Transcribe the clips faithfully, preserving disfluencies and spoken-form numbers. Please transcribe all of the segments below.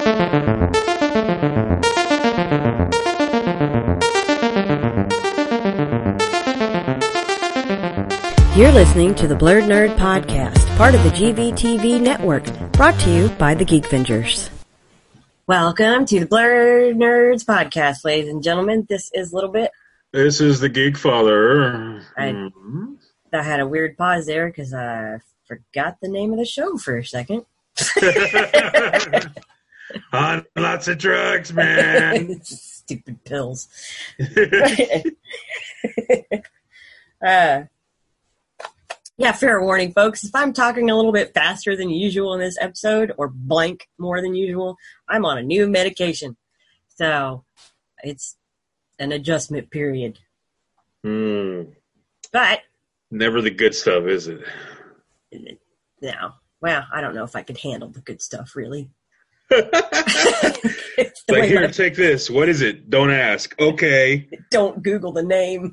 You're listening to the Blurred Nerd Podcast, part of the G V T V network, brought to you by the Geek Vengers. Welcome to the Blurred Nerds Podcast, ladies and gentlemen. This is Little Bit. This is the Geek Father. I, mm-hmm. I had a weird pause there because I forgot the name of the show for a second. On lots of drugs, man. Stupid pills. uh, yeah, fair warning, folks. If I'm talking a little bit faster than usual in this episode, or blank more than usual, I'm on a new medication. So, it's an adjustment period. Mm. But... Never the good stuff, is it? No. Well, I don't know if I could handle the good stuff, really. Like, here, my... take this. What is it? Don't ask. Okay. Don't Google the name.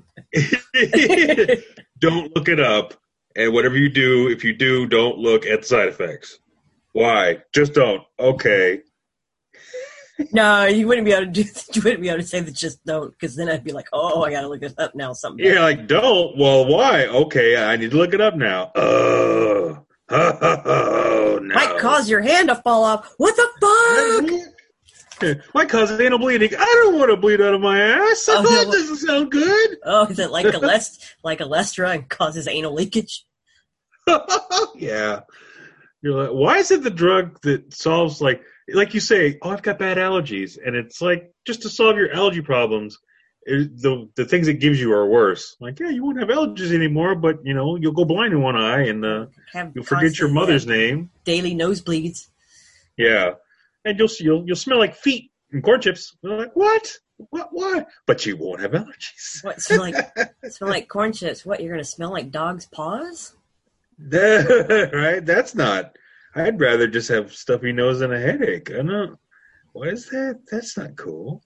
Don't look it up. And whatever you do, if you do, don't look at the side effects. Why? Just don't. Okay. No, you wouldn't be able to do. You wouldn't be able to say that. Just don't, because then I'd be like, "Oh, I gotta look this up now." Something. Yeah, like don't. Well, why? Okay, I need to look it up now. Oh, oh no. Might cause your hand to fall off. What the fuck? Might cause anal bleeding. I don't want to bleed out of my ass. Oh, that no. Doesn't sound good. Oh, is it like a lest, like a Lestra and causes anal leakage? Yeah. You're like, why is it the drug that solves, like, like you say, oh, I've got bad allergies, and it's like, just to solve your allergy problems, it, the the things it gives you are worse. Like, yeah, you won't have allergies anymore, but, you know, you'll go blind in one eye, and uh, you'll forget your mother's name. Daily nosebleeds. Yeah. And you'll you'll you'll smell like feet and corn chips. They're like, what? What? What? But you won't have allergies. What? Smell like smell like corn chips? What? You're gonna smell like dog's paws? Right? That's not. I'd rather just have stuffy nose and a headache. I don't. What is that? That's not cool.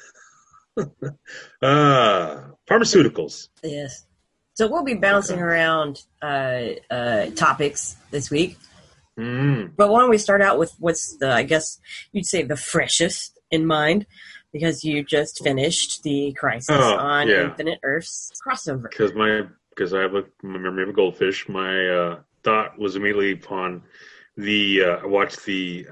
uh pharmaceuticals. Yes. So we'll be bouncing okay. around uh, uh, topics this week. Mm. But why don't we start out with what's the, I guess you'd say, the freshest in mind, because you just finished the Crisis oh, on yeah. Infinite Earths crossover. Because my because I have a memory of a goldfish. My uh, thought was immediately upon the uh, I watched the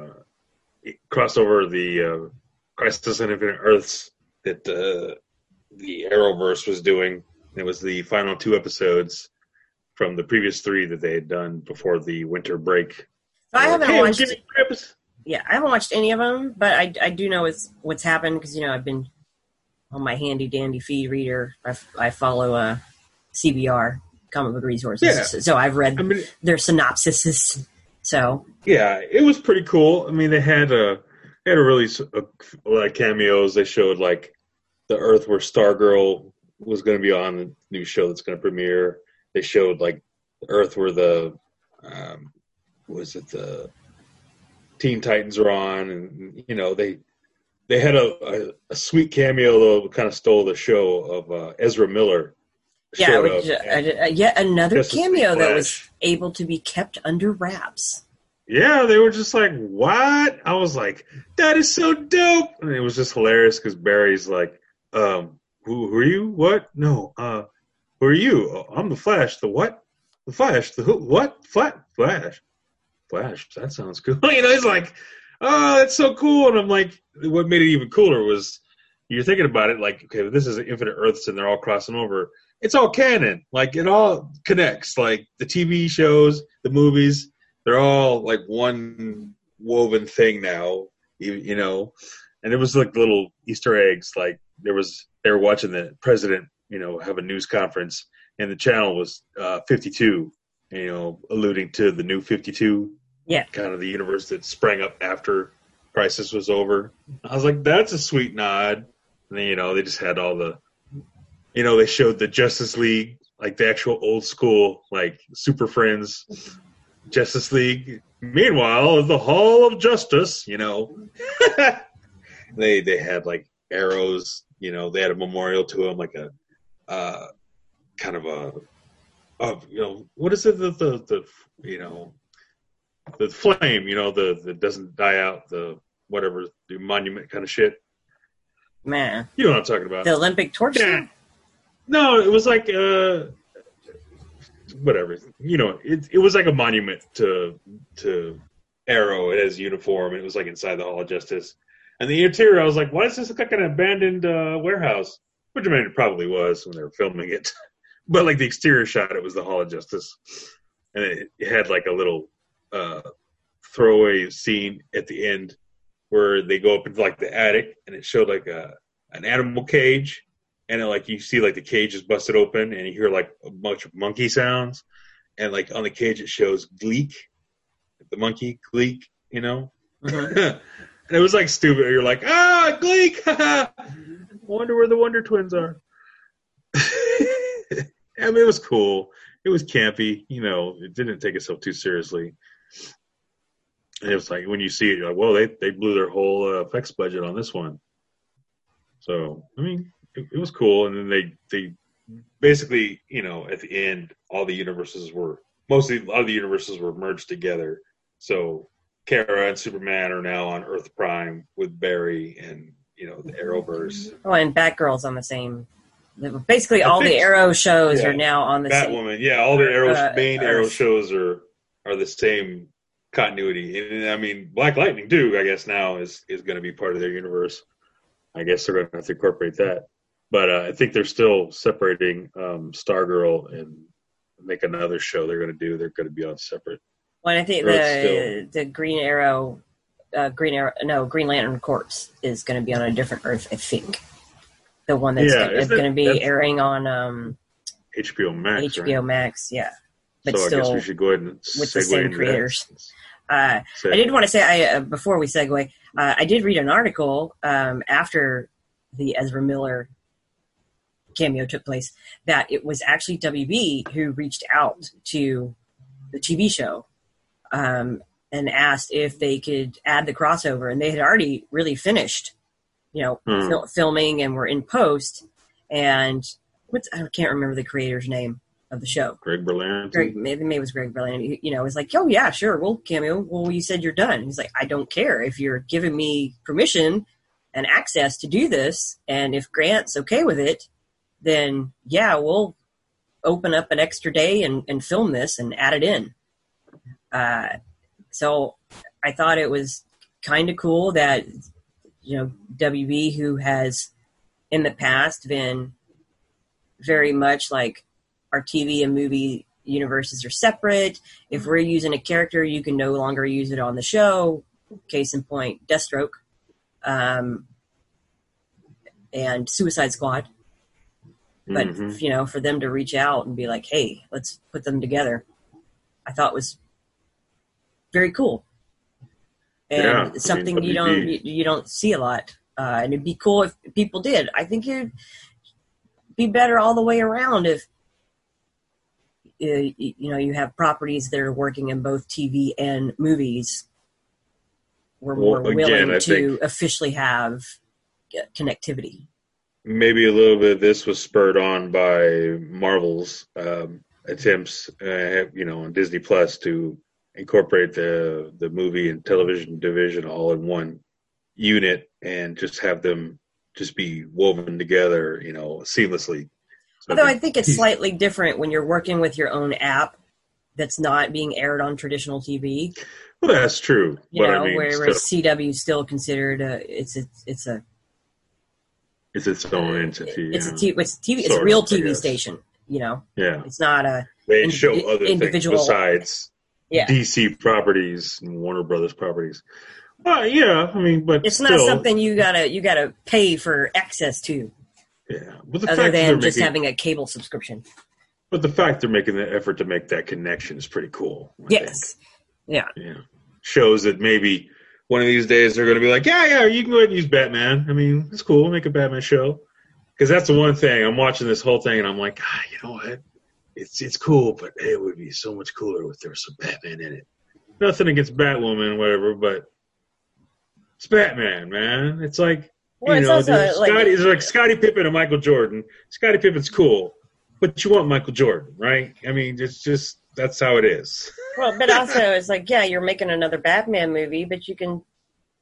uh, crossover, the uh, Crisis on Infinite Earths that uh, the Arrowverse was doing. It was the final two episodes from the previous three that they had done before the winter break. I haven't hey, watched. Yeah, I haven't watched any of them, but I, I do know it's what's happened because you know I've been on my handy dandy feed reader. I, I follow uh, C B R, Comic Book Resources, yeah. so, so I've read I mean, their synopsises. So yeah, it was pretty cool. I mean, they had a they had a really a, a lot of cameos. They showed like the Earth where Stargirl was going to be on the new show that's going to premiere. They showed like the Earth where the um, was it the Teen Titans are on, and you know they they had a, a, a sweet cameo though, kind of stole the show of uh, Ezra Miller. Yeah, which, uh, uh, yet another cameo that was able to be kept under wraps. Yeah, they were just like, "What?" I was like, "That is so dope!" And it was just hilarious because Barry's like, "Um, who, who are you? What? No, uh." Who are you? Oh, I'm the Flash. The what? The Flash. The who? What? Flash. Flash. Flash. That sounds cool. You know, he's like, oh, that's so cool. And I'm like, what made it even cooler was you're thinking about it like, okay, this is Infinite Earths and they're all crossing over. It's all canon. Like, it all connects. Like, the T V shows, the movies, they're all like one woven thing now, you, you know. And it was like little Easter eggs. Like, there was, they were watching the president, you know, have a news conference, and the channel was uh, fifty-two, you know, alluding to the new fifty-two, yeah, kind of the universe that sprang up after Crisis was over. I was like, that's a sweet nod. And then, you know, they just had all the, you know, they showed the Justice League, like the actual old school, like Super Friends Justice League. Meanwhile, the Hall of Justice, you know, they they had like arrows, you know, they had a memorial to him, like a, Uh, kind of a, of you know, what is it? The, the the you know, the flame, you know, the that doesn't die out. The whatever, the monument kind of shit. Man. You know what I'm talking about. The Olympic torch? Yeah. No, it was like, uh, whatever. You know, it it was like a monument to to Arrow. It has uniform. It was like inside the Hall of Justice. And the interior, I was like, why does this look like an abandoned uh, warehouse? Which, I mean, it probably was when they were filming it. But, like, the exterior shot, it was the Hall of Justice. And it, it had, like, a little uh, throwaway scene at the end where they go up into, like, the attic, and it showed, like, a, an animal cage. And, then, like, you see, like, the cage is busted open, and you hear, like, a bunch of monkey sounds. And, like, on the cage, it shows Gleek, the monkey, Gleek, you know? Mm-hmm. And it was, like, stupid. You're like, ah, Gleek! Wonder where the Wonder Twins are. I mean, it was cool. It was campy. You know, it didn't take itself too seriously. And it was like, when you see it, you're like, well, they, they blew their whole uh, effects budget on this one. So, I mean, it, it was cool. And then they, they basically, you know, at the end, all the universes were, mostly a lot of the universes were merged together. So Kara and Superman are now on Earth Prime with Barry and, you know, the Arrowverse. Oh, and Batgirl's on the same. Basically, all the Arrow shows yeah, are now on the Batwoman, same. Batwoman, yeah, all the Arrow uh, main Earth. Arrow shows are are the same continuity. And I mean, Black Lightning too, I guess now is is going to be part of their universe. I guess they're going to have to incorporate that. But uh, I think they're still separating um, Stargirl and make another show they're going to do. They're going to be on separate. Well, I think Or the it's the Green Arrow, uh, Green Arrow, no, Green Lantern Corps is going to be on a different Earth, I think. The one that's Yeah, gonna, isn't going to it- be that's- airing on um, H B O Max. H B O right? Max, yeah. But so I still, guess we should go ahead and with the segue same into creators. that. Uh, So- I did want to say, I uh, before we segue, uh, I did read an article um, after the Ezra Miller cameo took place that it was actually W B who reached out to the T V show um, and asked if they could add the crossover, and they had already really finished, you know, Hmm. fil- filming and were in post. And what's I can't remember the creator's name of the show. Greg Berlanti. Greg, maybe, maybe it was Greg Berlanti. You know, it was like, oh yeah, sure, we'll cameo. Well, you said you're done. He's like, I don't care if you're giving me permission and access to do this, and if Grant's okay with it, then yeah, we'll open up an extra day and, and film this and add it in. Uh, so I thought it was kind of cool that, you know, W B, who has in the past been very much like our T V and movie universes are separate. If we're using a character, you can no longer use it on the show. Case in point, Deathstroke, um, and Suicide Squad. But, Mhm. you know, for them to reach out and be like, hey, let's put them together, I thought was very cool. And Yeah, I mean, something you W don't B. you, you don't see a lot. Uh, and it'd be cool if people did. I think it'd be better all the way around if uh, you know you have properties that are working in both T V and movies. We're more Well, again, willing I to think- officially have uh, connectivity. Maybe a little bit of this was spurred on by Marvel's um, attempts, uh, you know, on Disney Plus to incorporate the the movie and television division all in one unit and just have them just be woven together, you know, seamlessly. So Although I think it's slightly different when you're working with your own app that's not being aired on traditional T V. well, that's true. You but know, I mean, whereas still, C W is still considered a it's a, it's a it's its own entity. it's yeah. a T, it's T V it's Sort a real of, I T V guess. station. You know, yeah, it's not a they indi- show other individual- things besides yeah. D C properties and Warner Brothers properties. Uh, yeah, I mean, but It's still, not something you gotta you gotta pay for access to, Yeah, but the other fact that they're than just making, having a cable subscription. but the fact they're making the effort to make that connection is pretty cool. I Yes, yeah. think. Yeah, shows that maybe one of these days they're going to be like, yeah, yeah, you can go ahead and use Batman. I mean, it's cool, make a Batman show. Because that's the one thing I'm watching this whole thing, and I'm like, ah, you know what? It's it's cool, but it would be so much cooler if there was some Batman in it. Nothing against Batwoman, whatever, but it's Batman, man. It's like Well, you it's know, also, there's like- Scotty, it's like Scottie Pippen and Michael Jordan. Scottie Pippen's cool, but you want Michael Jordan, right? I mean, it's just that's how it is. Well, but also it's like, yeah, you're making another Batman movie, but you can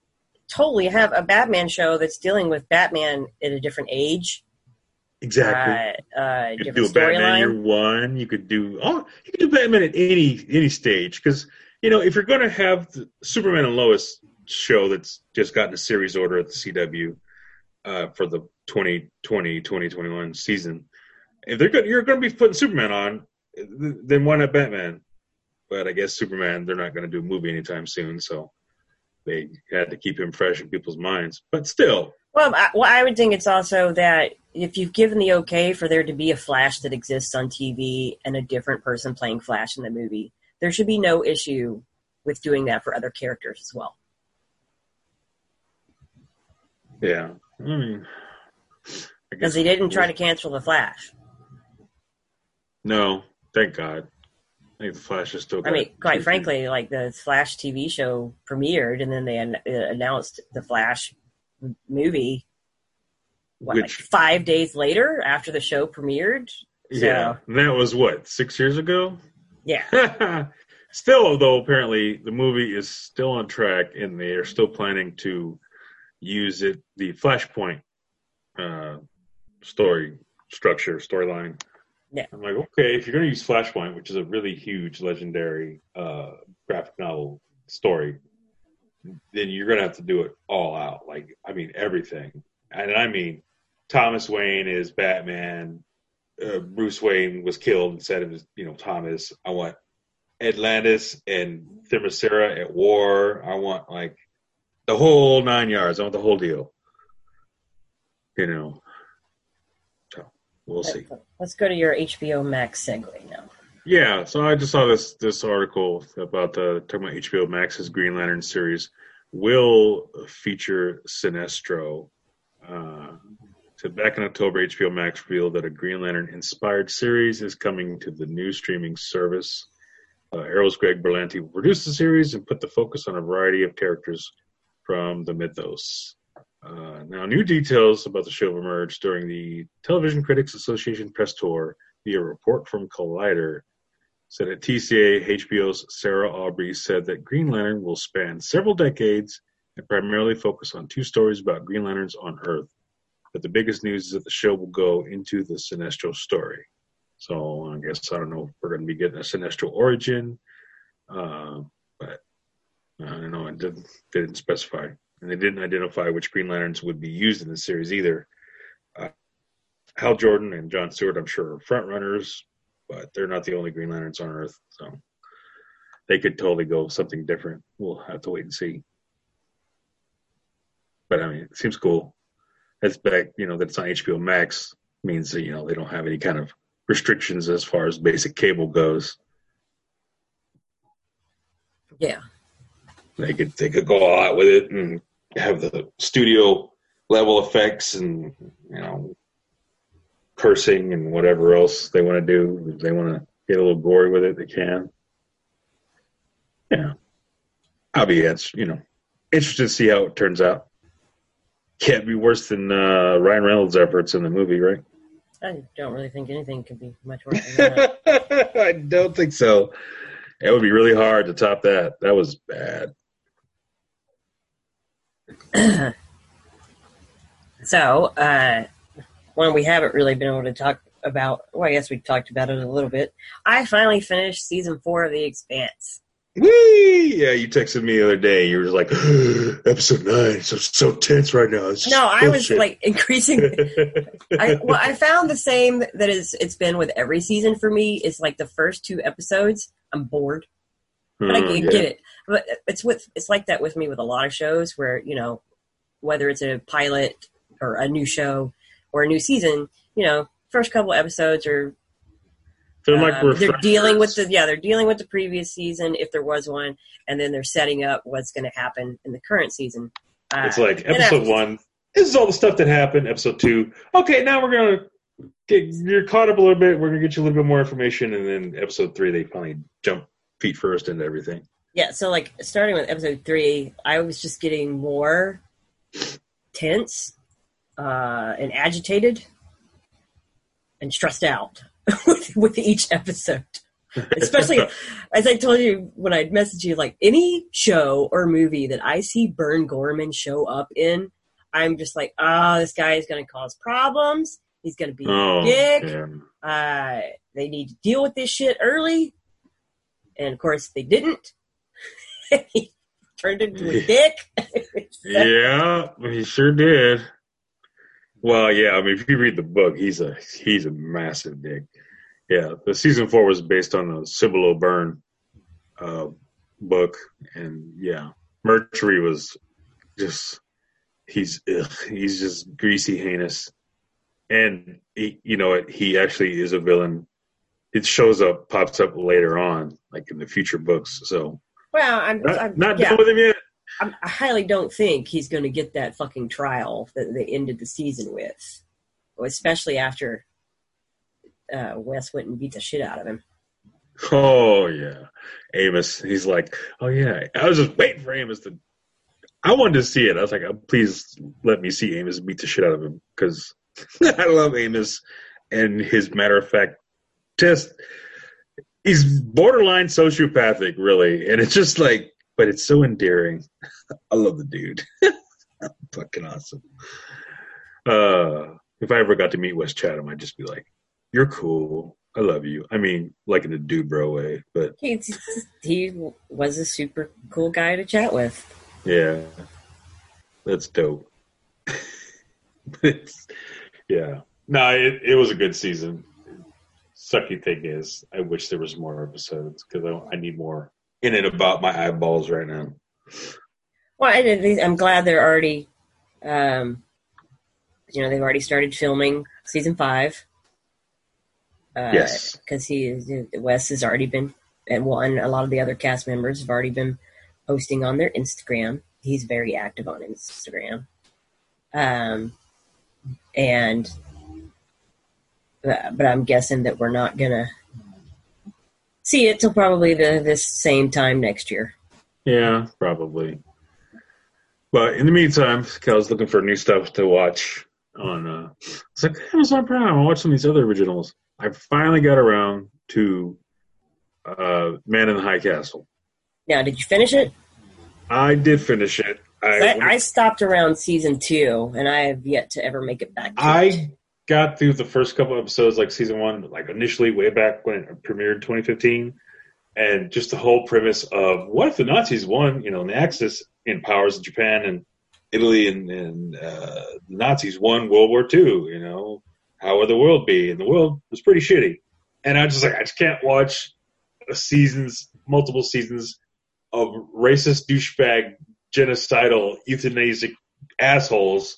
totally have a Batman show that's dealing with Batman at a different age. Exactly. Uh, uh, you could different do a Batman storyline. year one. You could do oh, you could do Batman at any any stage because you know if you're going to have the Superman and Lois show that's just gotten a series order at the C W uh, for the twenty twenty twenty twenty-one season, if they're good, you're going to be putting Superman on, then why not Batman? But I guess Superman they're not going to do a movie anytime soon, so they had to keep him fresh in people's minds. But still. Well, I, well, I would think it's also that if you've given the okay for there to be a Flash that exists on T V and a different person playing Flash in the movie, there should be no issue with doing that for other characters as well. Yeah. I mean, because they didn't try to cancel the Flash. No, thank God. I think the Flash is still. I mean, quite frankly, like the Flash T V show premiered, and then they an- announced the Flash movie. What, Which, like five days later after the show premiered? So, yeah, that was what six years ago. Yeah. Still, though, apparently the movie is still on track, and they are still planning to use it the Flashpoint uh, story structure storyline. Yeah. I'm like, okay, if you're going to use Flashpoint, which is a really huge, legendary uh, graphic novel story, then you're going to have to do it all out. Like, I mean, everything. And I mean, Thomas Wayne is Batman. Uh, Bruce Wayne was killed instead of, you know, Thomas. I want Atlantis and Themyscira at war. I want, like, the whole nine yards. I want the whole deal. You know. So, we'll see. Let's go to your H B O Max segue now. Yeah, so I just saw this this article about the talking about H B O Max's Green Lantern series will feature Sinestro. Uh, so back in October, H B O Max revealed that a Green Lantern-inspired series is coming to the new streaming service. Uh, Arrow's Greg Berlanti will produce the series and put the focus on a variety of characters from the mythos. Uh, now, new details about the show emerged during the Television Critics Association press tour via a report from Collider. Said at T C A, H B O's Sarah Aubrey said that Green Lantern will span several decades and primarily focus on two stories about Green Lanterns on Earth. But the biggest news is that the show will go into the Sinestro story. So I guess I don't know if we're going to be getting a Sinestro origin, uh, but I don't know. It didn't, didn't specify. And they didn't identify which Green Lanterns would be used in the series either. Uh, Hal Jordan and John Stewart, I'm sure, are front runners, but they're not the only Green Lanterns on Earth. So they could totally go something different. We'll have to wait and see. But, I mean, it seems cool. That's back, you know, that it's on H B O Max means that, you know, they don't have any kind of restrictions as far as basic cable goes. Yeah. They could they could go all out with it and have the studio level effects and, you know, cursing and whatever else they want to do. If they want to get a little gory with it, they can. Yeah. I'll be, you know, interested to see how it turns out. Can't be worse than uh, Ryan Reynolds' efforts in the movie, right? I don't really think anything could be much worse than that. I don't think so. It would be really hard to top that. That was bad. So, uh, one we haven't really been able to talk about, well, I guess we talked about it a little bit. I finally finished season four of The Expanse. Whee! Yeah, you texted me the other day. You were just like, episode nine, so so tense right now. It's no, I was like increasing. I, well, I found the same that is it's been with every season for me. Is like the first two episodes, I'm bored, but I uh, get, yeah. get it. But it's with it's like that with me with a lot of shows where, you know, whether it's a pilot or a new show or a new season, you know, first couple episodes are. They're like um, they're refreshers. dealing with the yeah they're dealing with the previous season if there was one, and then they're setting up what's going to happen in the current season. Uh, It's like and episode after- one. This is all the stuff that happened. Episode two. Okay, now we're gonna get you're caught up a little bit. We're gonna get you a little bit more information, and then episode three, they finally jump feet first into everything. Yeah, so like starting with episode three, I was just getting more tense uh, and agitated and stressed out with, with each episode. Especially, as I told you when I messaged you, like any show or movie that I see Burn Gorman show up in, I'm just like, ah, oh, this guy is going to cause problems. He's going to be Oh, a dick. yeah. Uh, they need to deal with this shit early. And, of course, they didn't. He turned into a dick. Yeah, he sure did. Well, yeah, I mean, if you read the book, he's a he's a massive dick. Yeah, the season four was based on the Sybil O'Byrne uh, book, and yeah, Mercury was just he's ugh, he's just greasy, heinous, and he, you know, he actually is a villain. It shows up, pops up later on, like in the future books. So, well, I'm not, I'm, not yeah. done with him yet. I, I highly don't think he's going to get that fucking trial that they ended the season with, especially after uh, Wes went and beat the shit out of him. Oh yeah, Amos. He's like, oh yeah. I was just waiting for Amos to. I wanted to see it. I was like, oh, please let me see Amos beat the shit out of him because I love Amos and his matter of fact. Just he's borderline sociopathic, really, and it's just like, but it's so endearing. I love the dude. Fucking awesome. Uh, if I ever got to meet Wes Chatham, I'd just be like, "You're cool. I love you." I mean, like in a dude bro way, but he he was a super cool guy to chat with. Yeah, that's dope. It's, yeah, no, it it was a good season. Sucky thing is, I wish there was more episodes because I, I need more in and about my eyeballs right now. Well, I, I'm glad they're already, um, you know, they've already started filming season five. Uh, yes, because he Wes has already been, and one a lot of the other cast members have already been posting on their Instagram. He's very active on Instagram, um, and. But I'm guessing that we're not going to see it till probably the this same time next year. Yeah, probably. But in the meantime, I was looking for new stuff to watch on. Uh, it's like Amazon Prime. I watch some of these other originals. I finally got around to uh, Man in the High Castle. Now, did you finish it? I did finish it. I, I, I stopped around season two, and I have yet to ever make it back to I it. got through the first couple episodes, like season one, like initially way back when it premiered in twenty fifteen, and just the whole premise of what if the Nazis won, you know, and the Axis in powers in Japan and Italy, and, and uh, the Nazis won World War Two, you know, how would the world be? And the world was pretty shitty. And I just like, I just can't watch seasons, multiple seasons of racist, douchebag, genocidal, euthanasic assholes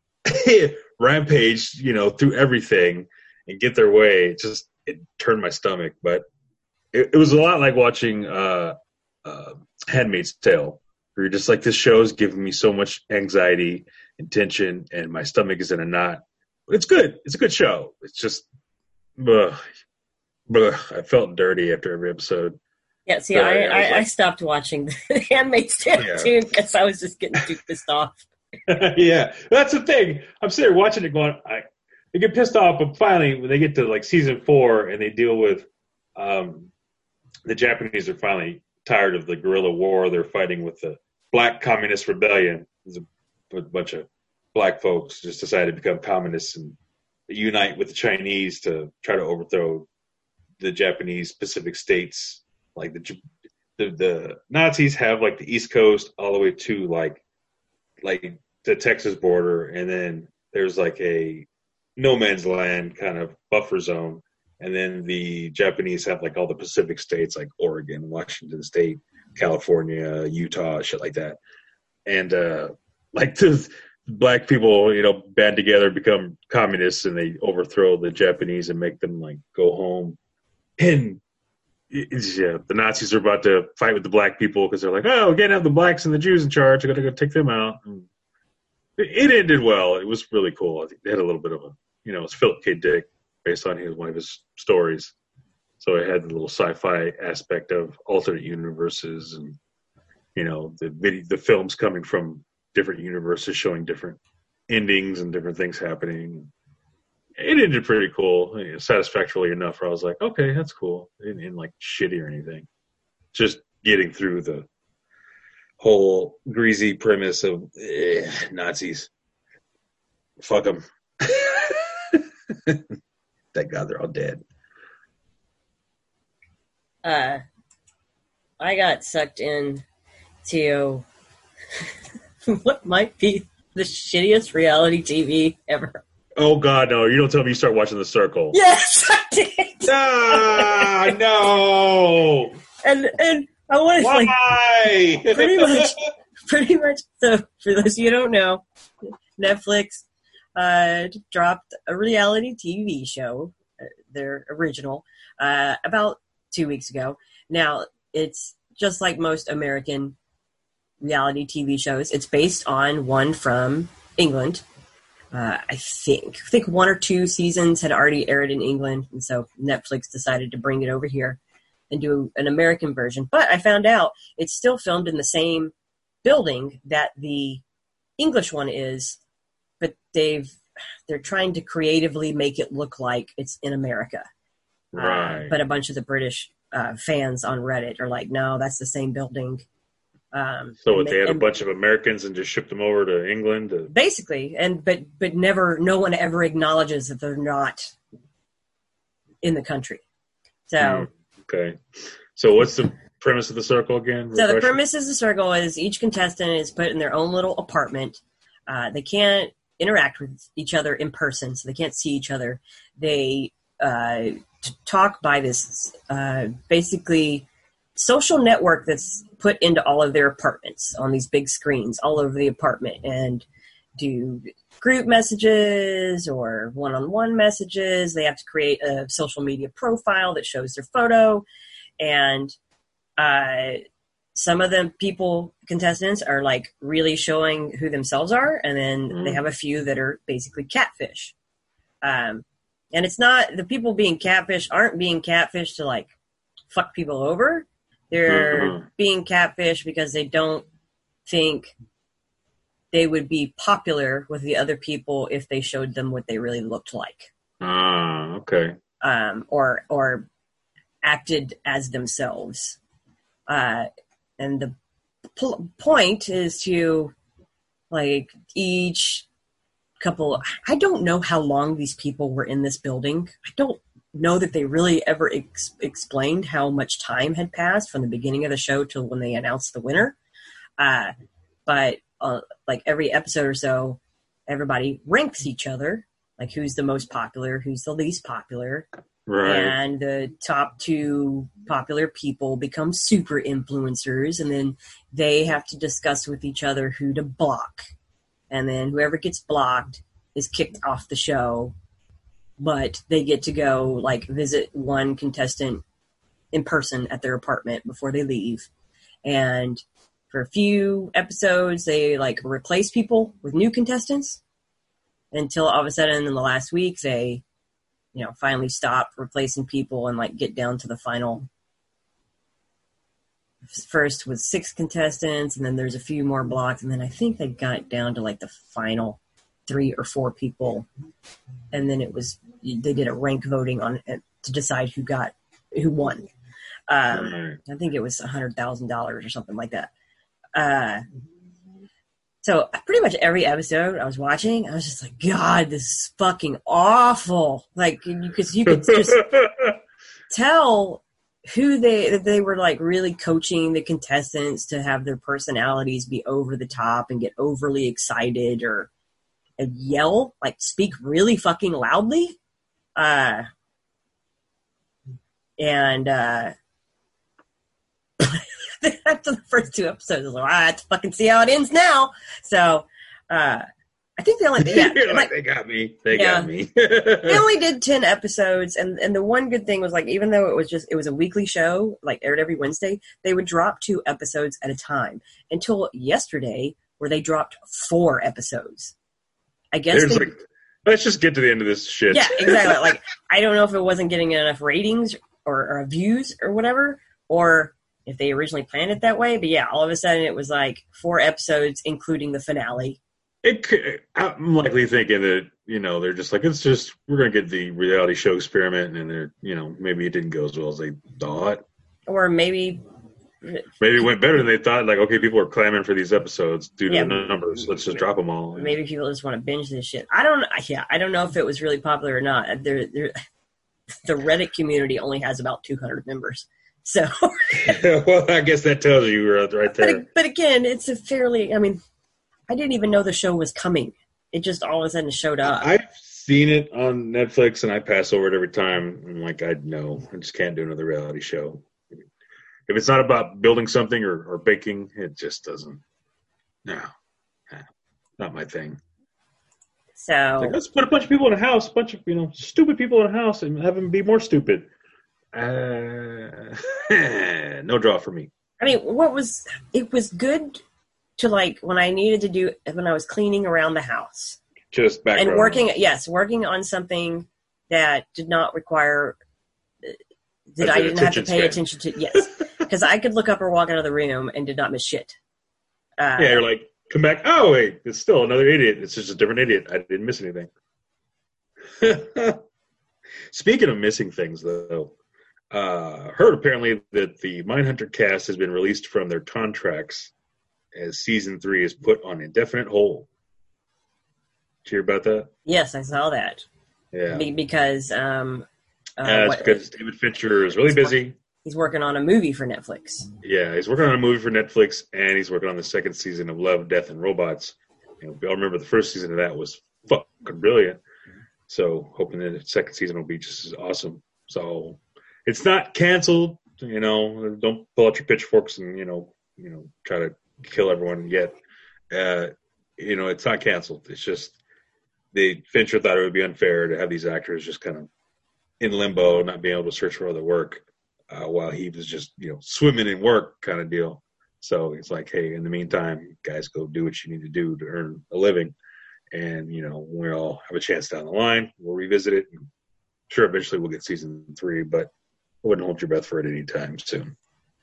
rampage, you know, through everything and get their way. It just it turned my stomach, but it, it was a lot like watching uh, uh, Handmaid's Tale, where you're just like, this show is giving me so much anxiety and tension, and my stomach is in a knot. But it's good. It's a good show. It's just, ugh, ugh, I felt dirty after every episode. Yeah, see, So I, I, I, I, I like, stopped watching The Handmaid's Tale yeah. too because I was just getting too pissed off. Yeah, that's the thing. I'm sitting there watching it going, I, I get pissed off, but finally, when they get to like season four and they deal with um, the Japanese are finally tired of the guerrilla war they're fighting with the Black Communist Rebellion. There's a, a bunch of black folks just decided to become communists and unite with the Chinese to try to overthrow the Japanese Pacific states. Like the the, the Nazis have like the East Coast all the way to like like the Texas border, and then there's like a no man's land kind of buffer zone, and then the Japanese have like all the Pacific states like Oregon, Washington State, California, Utah, shit like that. And uh, like the black people, you know, band together, become communists, and they overthrow the Japanese and make them like go home. And it's, yeah, the Nazis are about to fight with the black people because they're like, oh, we can't have the blacks and the Jews in charge. I got to go take them out. And it ended well. It was really cool. I think they had a little bit of a, you know, it's Philip K. Dick based on his one of his stories. So it had the little sci-fi aspect of alternate universes, and you know, the video, the films coming from different universes showing different endings and different things happening. it ended pretty cool, satisfactorily enough. Where I was like, okay, that's cool. It didn't like shitty or anything. Just getting through the whole greasy premise of eh, Nazis. Fuck them. Thank God they're all dead. Uh, I got sucked in to what might be the shittiest reality T V ever. Oh God, no! You don't tell me you start watching The Circle. Yes, I did. Ah, no. And and I was like, Why? pretty much, pretty much. So for those of you who don't know, Netflix uh, dropped a reality T V show, uh, their original, uh, about two weeks ago. Now it's just like most American reality T V shows. It's based on one from England. Uh, I think I think one or two seasons had already aired in England, and so Netflix decided to bring it over here and do an American version. But I found out it's still filmed in the same building that the English one is, but they've they're trying to creatively make it look like it's in America. Right. Uh, but a bunch of the British uh, fans on Reddit are like, no, that's the same building. Um, so and they had and a bunch of Americans and just shipped them over to England? To... Basically, and but but never, no one ever acknowledges that they're not in the country. So mm, okay, so what's the premise of The Circle again? So the premise of The Circle is each contestant is put in their own little apartment. Uh, they can't interact with each other in person, so they can't see each other. They uh, talk by this uh, basically social network that's put into all of their apartments on these big screens all over the apartment, and do group messages or one-on-one messages. They have to create a social media profile that shows their photo, and uh, some of the people, contestants, are like really showing who themselves are, and then mm. they have a few that are basically catfish. Um, and it's not, the people being catfish aren't being catfish to like fuck people over. They're mm-hmm. being catfish because they don't think they would be popular with the other people if they showed them what they really looked like. Ah, okay. Um, or or acted as themselves. Uh, and the p- point is to, like, each couple... I don't know how long these people were in this building. I don't know that they really ever ex- explained how much time had passed from the beginning of the show till when they announced the winner. Uh, but... Uh, like every episode or so, everybody ranks each other, like who's the most popular, who's the least popular. Right. And the top two popular people become super influencers, and then they have to discuss with each other who to block. And then whoever gets blocked is kicked off the show, but they get to go like visit one contestant in person at their apartment before they leave. And for a few episodes, they like replace people with new contestants until all of a sudden in the last week, they, you know, finally stop replacing people and like get down to the final. First with six contestants, and then there's a few more blocks, and then I think they got down to like the final three or four people, and then it was they did a rank voting on it to decide who got who won. Um, I think it was a hundred thousand dollars or something like that. Uh, so pretty much every episode I was watching, I was just like, God, this is fucking awful. Like, you could, you could just tell who they, that they were like really coaching the contestants to have their personalities be over the top and get overly excited or and yell, like speak really fucking loudly. Uh, and, uh, after the first two episodes, I was like, I have to fucking see how it ends now. So, uh, I think they only, yeah, You're like, like, they got me. They yeah, got me. they only did ten episodes. And, and the one good thing was like, even though it was just, it was a weekly show, like aired every Wednesday, they would drop two episodes at a time until yesterday where they dropped four episodes. I guess. There's they, like, let's just get to the end of this shit. Yeah, exactly. Like, I don't know if it wasn't getting enough ratings or, or views or whatever, or if they originally planned it that way. But yeah, all of a sudden it was like four episodes, including the finale. It could, I'm likely thinking that, you know, they're just like, it's just, we're going to get the reality show experiment, and they're, you know, maybe it didn't go as well as they thought. Or maybe Maybe it went better than they thought. Like, okay, people are clamoring for these episodes due to Yeah. the numbers. Let's just drop them all. maybe people just want to binge this shit. I don't. Yeah, I don't know if it was really popular or not. There, there, the Reddit community only has about two hundred members. So, Well, I guess that tells you right but, there. but again, it's a fairly. I mean, I didn't even know the show was coming. It just all of a sudden showed up. I've seen it on Netflix, and I pass over it every time. I'm like, I know, I just can't do another reality show. If it's not about building something or, or baking, it just doesn't. No, nah, not my thing. So Like, let's put a bunch of people in a house, a bunch of you know stupid people in a house, and have them be more stupid. Uh, no draw for me. I mean, what was it was good to like when I needed to do when I was cleaning around the house Just background. and working. Yes, working on something that did not require that That's I an didn't have to attention pay span. attention to. Yes, because I could look up or walk out of the room and did not miss shit. Uh, Yeah, you're like, come back. Oh, wait, it's still another idiot. It's just a different idiot. I didn't miss anything. Speaking of missing things, though, uh, heard apparently that the Mindhunter cast has been released from their contracts as season three is put on indefinite hold. Did you hear about that? yes, I saw that Yeah. Be- because um, uh, Uh, it's what- because David Fincher is really He's busy. he's working on a movie for Netflix. Yeah, he's working on a movie for Netflix, and he's working on the second season of Love, Death, and Robots. And we all remember the first season of that was fucking brilliant. So hoping that the second season will be just as awesome. So it's not canceled. You know, don't pull out your pitchforks and you know, you know, try to kill everyone yet. Uh, you know, it's not canceled. It's just they Fincher thought it would be unfair to have these actors just kind of in limbo, not being able to search for other work. Uh, while he was just, you know, swimming in work kind of deal. So it's like, hey, in the meantime, guys, go do what you need to do to earn a living. And, you know, we all have a chance down the line. We'll revisit it. And sure, eventually we'll get season three, but I wouldn't hold your breath for it any time soon.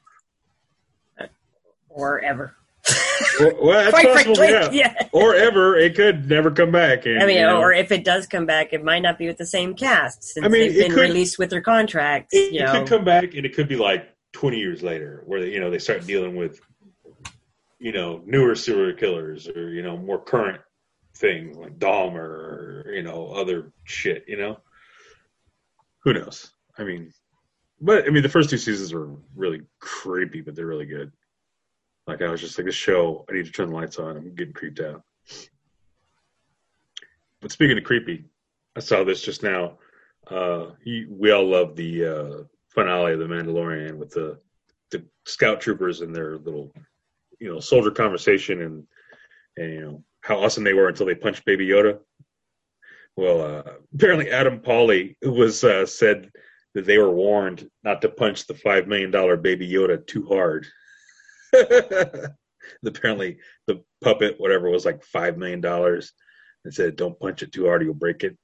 Or ever. Well, well that's Quite possible, frankly, yeah. yeah. Or ever, it could never come back. And, I mean, you know, or if it does come back, it might not be with the same cast since I mean, they've it been could- released with their contracts. It, you it know, could come back, and it could be like twenty years later, where you know they start dealing with, you know, newer serial killers or you know more current things like Dahmer or you know other shit. You know, who knows? I mean, but I mean, the first two seasons are really creepy, but they're really good. Like I was just like, this show, I need to turn the lights on. I'm getting creeped out. But speaking of creepy, I saw this just now. Uh, he, we all love the uh, finale of The Mandalorian with the the scout troopers and their little, you know, soldier conversation and and you know how awesome they were until they punched Baby Yoda. Well, uh, apparently Adam Pawley was uh, said that they were warned not to punch the five million dollar Baby Yoda too hard. Apparently, the puppet, whatever, was like five million dollars. And said, "Don't punch it too hard, you'll break it."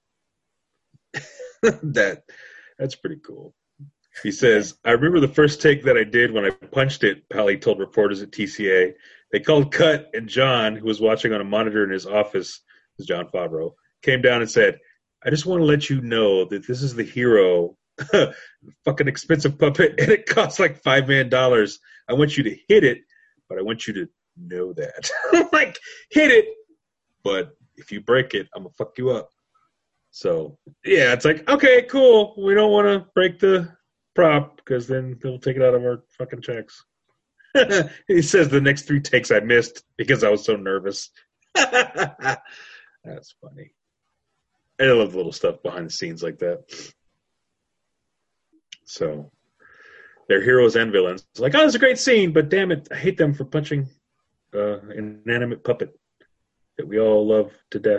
that that's pretty cool. He says, "I remember the first take that I did when I punched it." Pally told reporters at T C A. They called cut, and John, who was watching on a monitor in his office, was John Favreau, came down and said, "I just want to let you know that this is the hero." Fucking expensive puppet, and it costs like five million dollars. I want you to hit it, but I want you to know that. Like, hit it, but if you break it, I'm gonna fuck you up. So yeah, it's like, okay, cool. We don't want to break the prop because then they'll take it out of our fucking checks. He says the next three takes I missed because I was so nervous. That's funny. I love the little stuff behind the scenes like that. So they're heroes and villains. It's like, oh, it's a great scene, but damn it, I hate them for punching uh, an inanimate puppet that we all love to death.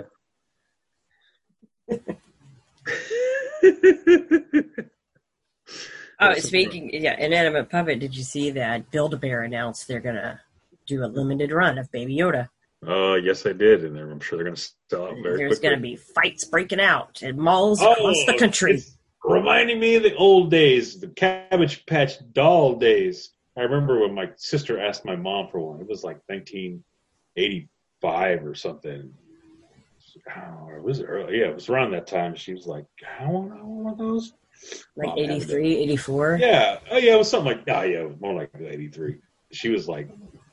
oh, speaking, yeah, inanimate puppet. Did you see that Build-A-Bear announced they're gonna do a limited run of Baby Yoda? Oh, uh, yes, I did, and I'm sure they're going to sell out very There's quickly. gonna be fights breaking out in malls Oh, across the country. it's reminding me of the old days, the Cabbage Patch doll days. I remember when my sister asked my mom for one. It was like nineteen eighty-five or something. oh, was it early? Yeah, it was around that time. She was like, how old were those? Like Mom had it. eighty-three, eighty-four? Yeah. Oh, yeah, it was something like, oh, yeah, it was more like eighty-three. She was like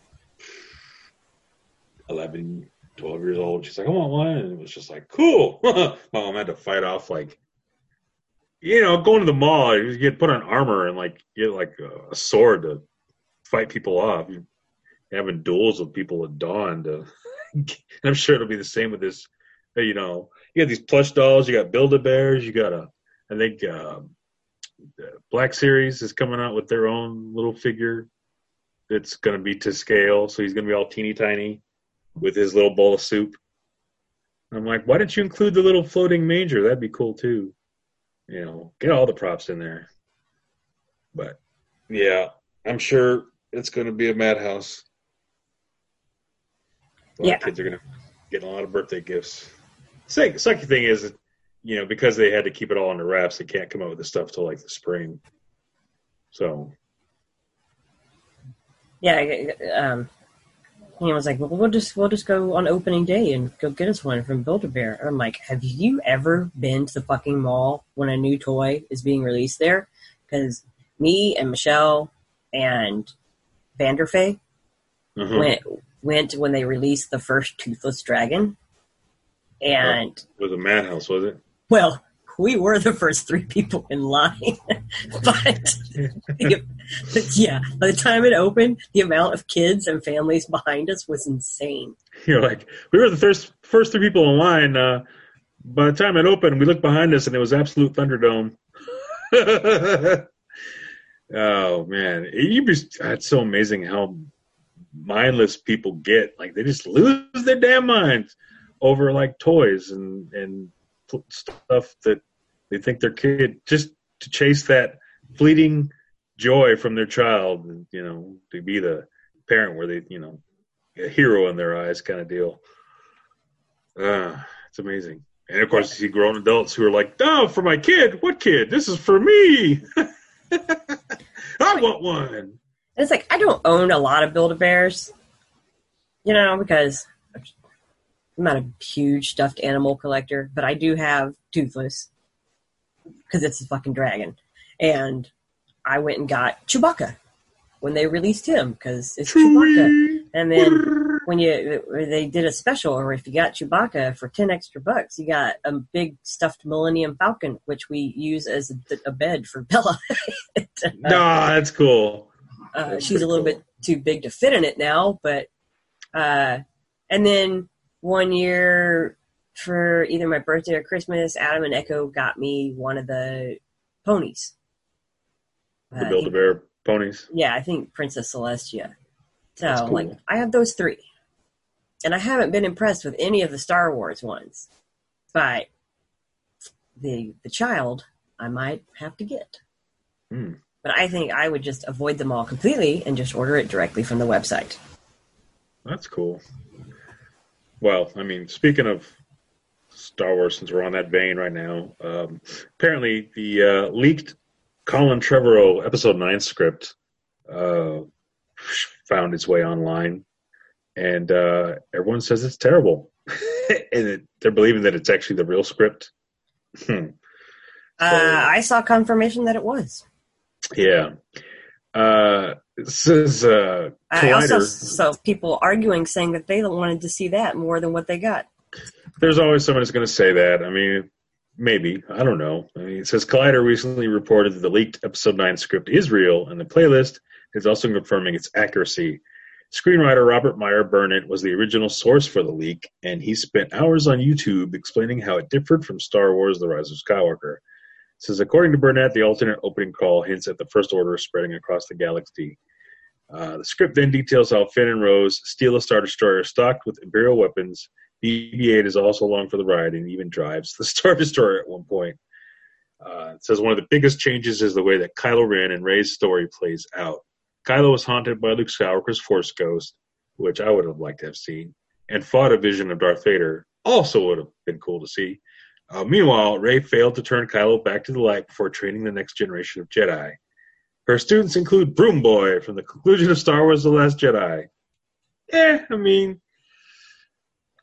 eleven, twelve years old. She's like, I want one. And it was just like, cool. My mom had to fight off, like, you know, going to the mall, you get put on armor and, like, get, like, a sword to fight people off. You're having duels with people at dawn to... I'm sure it'll be the same with this. You know, you got these plush dolls, you got Build-A-Bears, you got a, I think, uh, Black Series is coming out with their own little figure that's going to be to scale. So he's going to be all teeny tiny with his little bowl of soup. I'm like, why didn't you include the little floating manger? That'd be cool too. You know, get all the props in there. But yeah, I'm sure it's going to be a madhouse. A lot Yeah. of kids are going to get a lot of birthday gifts. The sucky thing is, you know, because they had to keep it all under wraps, they can't come out with the stuff till like the spring. So, Yeah, um, he was like, "Well, we'll just we'll just go on opening day and go get us one from Build-A-Bear." And I'm like, "Have you ever been to the fucking mall when a new toy is being released there?" Because me and Michelle and Vanderfay uh-huh. went went when they released the first Toothless Dragon, and it was a madhouse, was it? Well, we were the first three people in line, but, but yeah, by the time it opened, the amount of kids and families behind us was insane. You're like, we were the first first three people in line. Uh, by the time it opened, we looked behind us and it was absolute Thunderdome. Oh man, you'd be, it's so amazing how mindless people get. Like they just lose their damn minds over like toys and and stuff that they think their kid, just to chase that fleeting joy from their child, you know, to be the parent where they, you know, a hero in their eyes kind of deal. Uh, it's amazing. And of course, you see grown adults who are like, "Oh, for my kid, what kid? This is for me. I want one." And it's like, I don't own a lot of Build-A-Bears, you know, because I'm not a huge stuffed animal collector, but I do have Toothless because it's a fucking dragon. And I went and got Chewbacca when they released him because it's Chewbacca. And then when you they did a special, or if you got Chewbacca for ten extra bucks, you got a big stuffed Millennium Falcon, which we use as a, a bed for Bella. No, that's cool. Uh, That's she's a little cool. bit too big to fit in it now, but uh, and then one year for either my birthday or Christmas, Adam and Echo got me one of the ponies. The Uh, I Build-A-Bear think- ponies. Yeah, I think Princess Celestia. So That's cool. like, I have those three, and I haven't been impressed with any of the Star Wars ones, but the the child I might have to get. Hmm. But I think I would just avoid them all completely and just order it directly from the website. That's cool. Well, I mean, speaking of Star Wars, since we're on that vein right now, um, apparently the uh, leaked Colin Trevorrow Episode nine script uh, found its way online, and uh, everyone says it's terrible. And it, they're believing that it's actually the real script. Hmm. Uh, I saw confirmation that it was. Yeah. Uh, this is uh, I also Collider. saw people arguing, saying that they wanted to see that more than what they got. There's always someone who's going to say that. I mean, maybe. I don't know. I mean, it says Collider recently reported that the leaked Episode nine script is real, and the playlist is also confirming its accuracy. Screenwriter Robert Meyer Burnett was the original source for the leak, and he spent hours on YouTube explaining how it differed from Star Wars The Rise of Skywalker. It says, according to Burnett, the alternate opening call hints at the First Order spreading across the galaxy. Uh, the script then details how Finn and Rose steal a Star Destroyer stocked with Imperial weapons. B B eight is also along for the ride and even drives the Star Destroyer at one point. Uh, it says one of the biggest changes is the way that Kylo Ren and Rey's story plays out. Kylo was haunted by Luke Skywalker's Force Ghost, which I would have liked to have seen, and fought a vision of Darth Vader. Also would have been cool to see. Uh, meanwhile, Rey failed to turn Kylo back to the light before training the next generation of Jedi. Her students include Broom Boy from the conclusion of Star Wars The Last Jedi. Eh, I mean,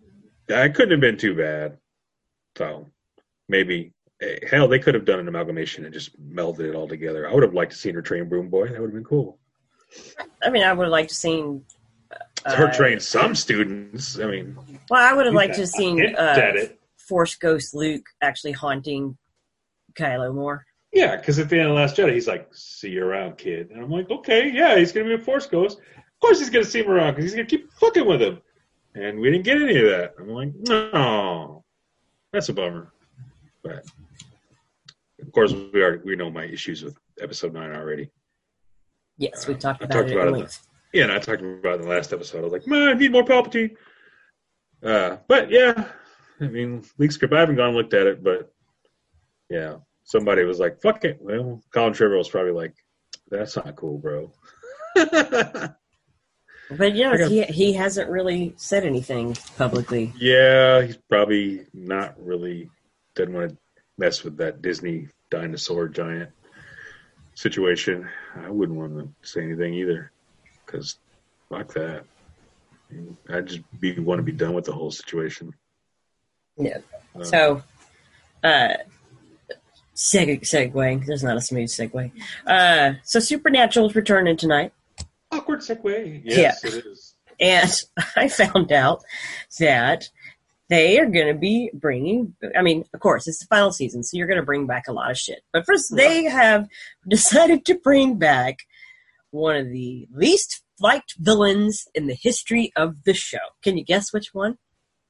That couldn't have been too bad. So maybe, hell, they could have done an amalgamation and just melded it all together. I would have liked to see her train Broom Boy. That would have been cool. I mean, I would have liked to seen uh, her train some students. I mean, well, I would have liked to have seen uh, it. Force Ghost Luke actually haunting Kylo more. Yeah, because at the end of Last Jedi, he's like, "See you around, kid," and I'm like, "Okay, yeah, he's gonna be a Force Ghost. Of course, he's gonna see him around because he's gonna keep fucking with him." And we didn't get any of that. I'm like, "No, that's a bummer." But of course, we already we know my issues with Episode Nine already. Yes, we uh, talked about talked it about at it. length. Yeah, and I talked about it in the last episode. I was like, "Man, I need more Palpatine." Uh, but yeah, I mean, leak script. I haven't gone and looked at it, but yeah. Somebody was like, fuck it. Well, Colin Trevorrow was probably like, that's not cool, bro. But, you know, got, he, he hasn't really said anything publicly. Yeah, he's probably not really, doesn't want to mess with that Disney dinosaur giant situation. I wouldn't want to say anything either, because fuck that. I just be, want to be done with the whole situation. Yeah. Um, so, uh, Seg- segue. There's not a smooth segue. Uh, so Supernatural's returning tonight. Awkward segue. Yes, yeah. It is. And I found out that they are going to be bringing, I mean, of course, it's the final season, so you're going to bring back a lot of shit. But first, right. They have decided to bring back one of the least liked villains in the history of the show. Can you guess which one?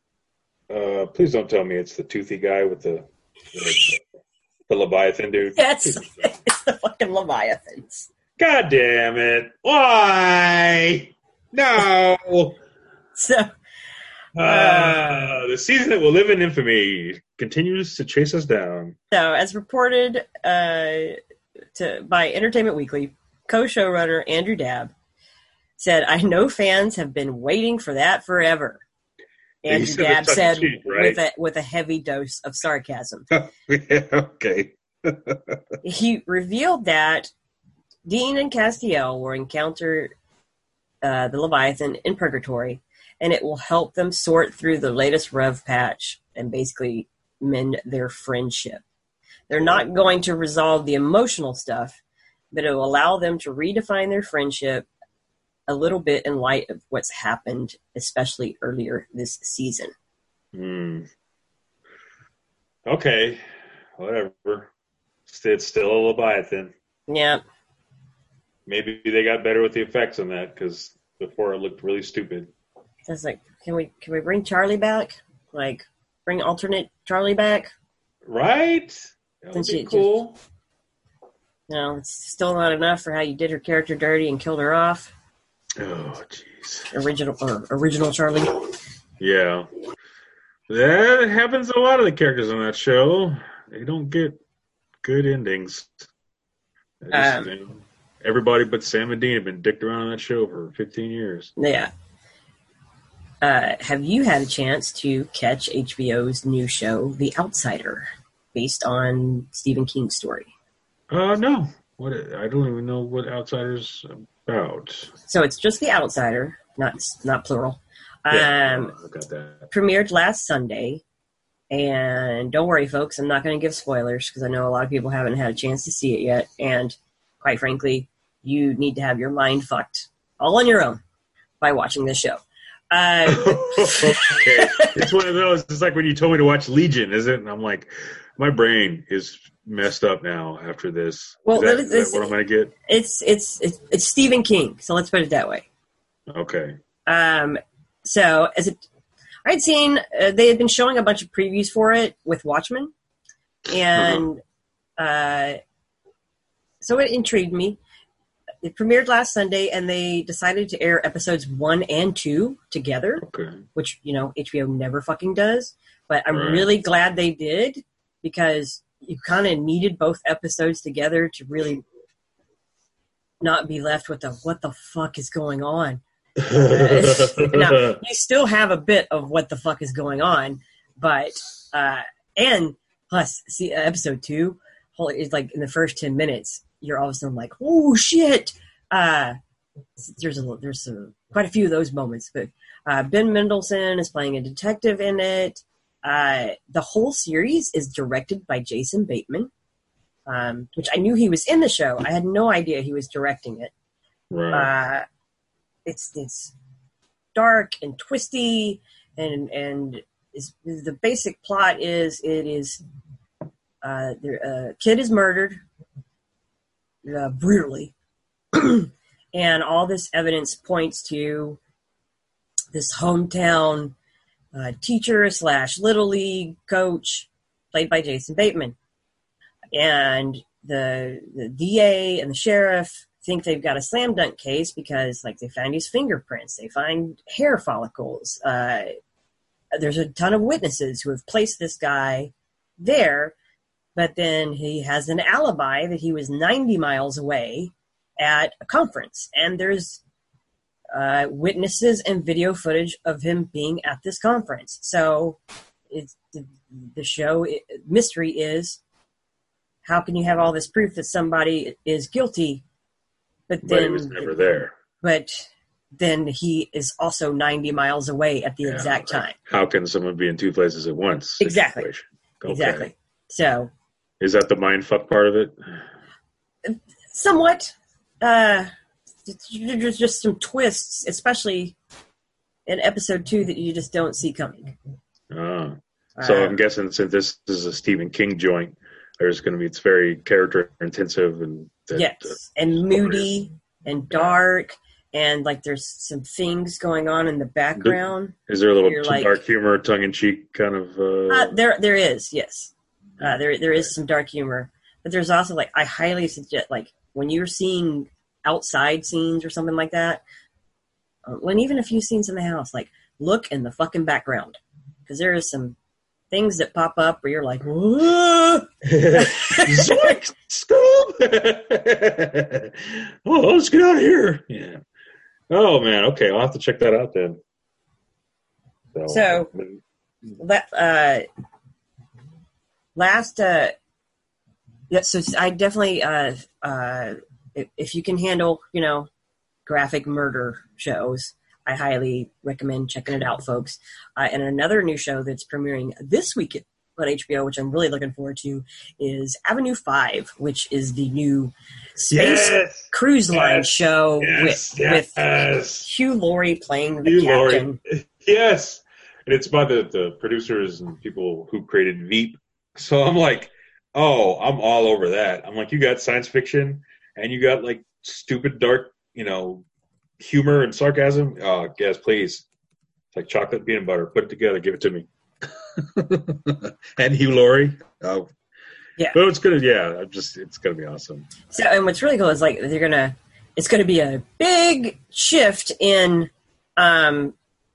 Uh, please don't tell me it's the toothy guy with the... the The Leviathan dude. Yes, it's the fucking Leviathans. God damn it. Why? No. So. Uh, uh, the season that will live in infamy continues to chase us down. So, as reported uh, to by Entertainment Weekly, co-showrunner Andrew Dabb said, I know fans have been waiting for that forever. Andrew Dabb said cheek, right? with a with a heavy dose of sarcasm. Yeah, okay. He revealed that Dean and Castiel will encounter uh, the Leviathan in Purgatory, and it will help them sort through the latest Rev patch and basically mend their friendship. They're not going to resolve the emotional stuff, but it will allow them to redefine their friendship a little bit in light of what's happened, especially earlier this season. Hmm. Okay. Whatever. It's still a Leviathan. Yeah. Maybe they got better with the effects on that, because before it looked really stupid. It's like, can we can we bring Charlie back? Like, bring alternate Charlie back? Right? That would be cool. Just, you know, it's still not enough for how you did her character dirty and killed her off. Oh, jeez. Original, or original Charlie. Yeah. That happens to a lot of the characters on that show. They don't get good endings. Just, um, you know, everybody but Sam and Dean have been dicked around on that show for fifteen years. Yeah. Uh, have you had a chance to catch H B O's new show, The Outsider, based on Stephen King's story? Uh, no. What? I don't even know what Outsider's about. So it's just The Outsider, not not plural. Yeah, um, I got that. Premiered last Sunday, and don't worry, folks, I'm not going to give spoilers because I know a lot of people haven't had a chance to see it yet, and quite frankly, you need to have your mind fucked all on your own by watching this show. Uh, okay, it's one of those. It's like when you told me to watch Legion, is it? And I'm like, my brain is messed up now after this. Well, is that, is that what I'm going to get? It's, it's it's it's Stephen King, so let's put it that way. Okay. Um. So as it, I'd seen uh, they had been showing a bunch of previews for it with Watchmen, and uh-huh. uh, so it intrigued me. It premiered last Sunday, and they decided to air episodes one and two together, okay. which, you know, H B O never fucking does. But I'm right. really glad they did, because you kind of needed both episodes together to really not be left with the, what the fuck is going on? Now, you still have a bit of what the fuck is going on, but, uh, and plus, see, episode two, holy, it's like in the first ten minutes, you're all of a sudden like, oh shit, uh, there's a, there's some, quite a few of those moments. But uh, Ben Mendelsohn is playing a detective in it. Uh, the whole series is directed by Jason Bateman, um, which I knew he was in the show. I had no idea he was directing it. Right. Uh, it's it's dark and twisty, and and is, the basic plot is it is uh, the uh, kid is murdered uh, brutally, and all this evidence points to this hometown uh, teacher slash little league coach played by Jason Bateman, and the the D A and the sheriff think they've got a slam dunk case because, like, they find his fingerprints, they find hair follicles. Uh, there's a ton of witnesses who have placed this guy there, but then he has an alibi that he was ninety miles away at a conference, and there's uh, witnesses and video footage of him being at this conference. So it's the, the show it, mystery is, how can you have all this proof that somebody is guilty? But then But he was never there. But then he is also ninety miles away at the yeah, exact time. How can someone be in two places at once? Exactly. Okay. Exactly. So. Is that the mindfuck part of it? Somewhat. Uh, there's just some twists, especially in episode two, that you just don't see coming. Oh. So uh, I'm guessing since this, this is a Stephen King joint, there's going to be, it's very character intensive and that, yes, uh, and moody and dark, and like there's some things going on in the background. Is there a little like, dark humor, tongue in cheek kind of? Uh... Uh, there, there is. Yes, uh, there there is some dark humor, but there's also like I highly suggest like when you're seeing outside scenes or something like that, uh, when even a few scenes in the house, like look in the fucking background because there is some things that pop up where you're like, whoa! Zoink! School! Oh, let's get out of here. Yeah. Oh, man. Okay, I'll have to check that out then. So, so uh, last, uh, yeah, so I definitely, uh, uh, if, if you can handle, you know, graphic murder shows, I highly recommend checking it out, folks. Uh, and another new show that's premiering this week on H B O, which I'm really looking forward to, is Avenue five, which is the new space yes. cruise line yes. show yes. with, yes. with Hugh Laurie playing the Hugh captain. Laurie. Yes. And it's by the, the producers and people who created Veep. So I'm like, oh, I'm all over that. I'm like, you got science fiction and you got like stupid, dark, you know, humor and sarcasm. Oh, yes, please. It's like chocolate peanut butter. Put it together. Give it to me. And Hugh Laurie. Oh, yeah. But it's gonna. Yeah, I'm just. It's gonna be awesome. So, and what's really cool is like they're gonna. It's gonna be a big shift in um,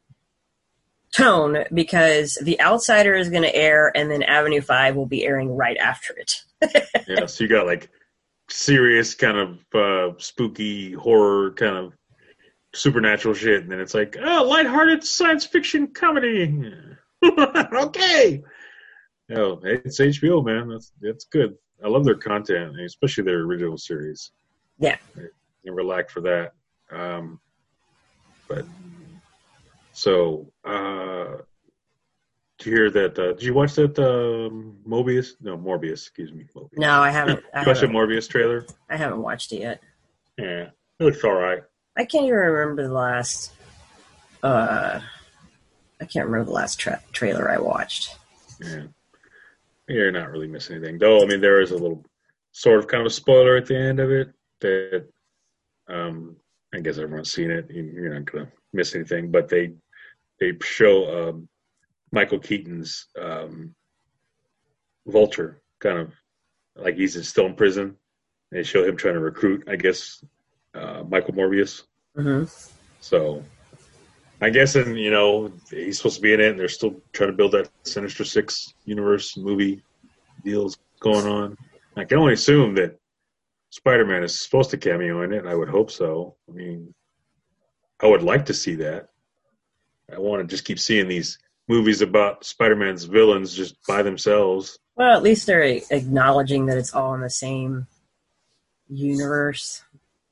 tone because The Outsider is gonna air, and then Avenue Five will be airing right after it. Yeah. So you got like serious kind of uh, spooky horror kind of supernatural shit, and then it's like, oh, lighthearted science fiction comedy. Okay. No, it's H B O, man. That's that's good. I love their content, especially their original series. Yeah. I never lacked for that. Um, but so, uh, did you hear that? Uh, did you watch that uh, Mobius? No, Morbius. Excuse me. Mobius. No, I haven't. I you watched the haven't. Morbius trailer? I haven't watched it yet. Yeah, it looks all right. I can't even remember the last. Uh, I can't remember the last tra- trailer I watched. Yeah, you're not really missing anything, though. I mean, there is a little sort of kind of a spoiler at the end of it that um, I guess everyone's seen it. You're not gonna miss anything, but they they show um, Michael Keaton's um, Vulture, kind of like he's still in prison. They show him trying to recruit, I guess, uh, Michael Morbius. Mm-hmm. So I guess, and you know, he's supposed to be in it, and they're still trying to build that Sinister Six universe movie deals going on. I can only assume that Spider-Man is supposed to cameo in it. I would hope so. I mean, I would like to see that. I want to just keep seeing these movies about Spider-Man's villains just by themselves. Well, at least they're acknowledging that it's all in the same universe.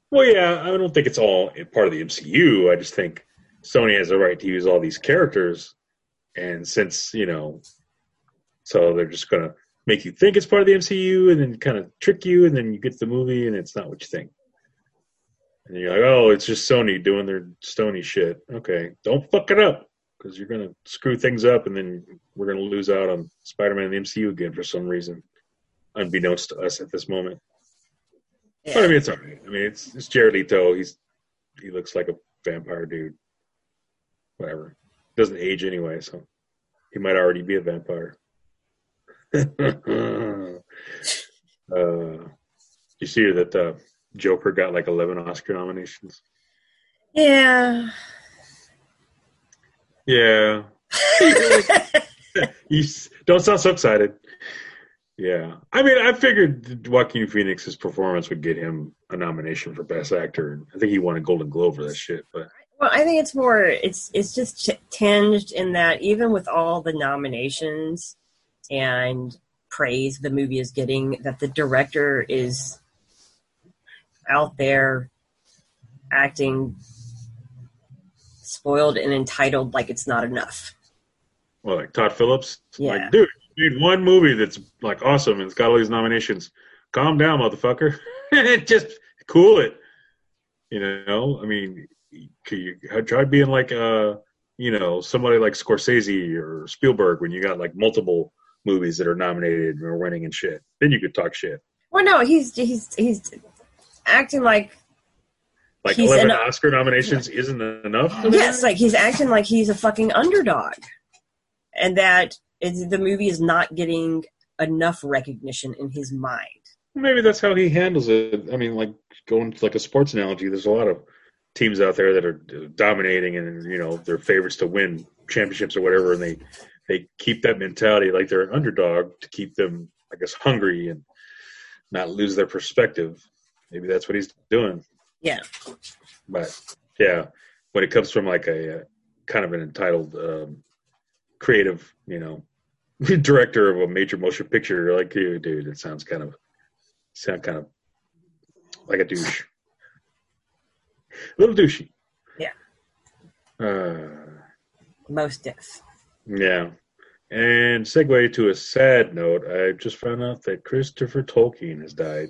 Well, yeah, I don't think it's all part of the M C U. I just think Sony has a right to use all these characters, and since you know, so they're just gonna make you think it's part of the M C U, and then kind of trick you, and then you get the movie, and it's not what you think. And you're like, oh, it's just Sony doing their Sony shit. Okay, don't fuck it up, because you're gonna screw things up, and then we're gonna lose out on Spider-Man in the M C U again for some reason, unbeknownst to us at this moment. Yeah. But I mean, it's all right. I mean, it's it's Jared Leto. He's he looks like a vampire dude. Whatever. Doesn't age anyway, so he might already be a vampire. uh, you see that uh, Joker got like eleven Oscar nominations? Yeah. Yeah. You don't sound so excited. Yeah. I mean, I figured Joaquin Phoenix's performance would get him a nomination for Best Actor. I think he won a Golden Globe for that shit. But well, I think it's more, it's it's just tinged in that even with all the nominations and praise the movie is getting, that the director is out there acting spoiled and entitled like it's not enough. Well, like Todd Phillips? Yeah. Like, dude, you made one movie that's like awesome and it's got all these nominations. Calm down, motherfucker. Just cool it. You know, I mean, could you try being like, uh, you know, somebody like Scorsese or Spielberg when you got like multiple movies that are nominated or winning and shit. Then you could talk shit. Well, no, he's he's he's acting like like he's eleven an, Oscar nominations isn't enough. Yes, like he's acting like he's a fucking underdog, and that it's, the movie is not getting enough recognition in his mind. Maybe that's how he handles it. I mean, like going to like a sports analogy, there's a lot of teams out there that are dominating and, you know, they're favorites to win championships or whatever, and they they keep that mentality like they're an underdog to keep them, I guess, hungry and not lose their perspective. Maybe that's what he's doing. Yeah. But, yeah, when it comes from like a, a kind of an entitled um, creative, you know, director of a major motion picture, you're like, dude, dude, it sounds kind of, sound kind of like a douche. A little douchey. Yeah. Uh, Most deaf. Yeah. And segue to a sad note, I just found out that Christopher Tolkien has died.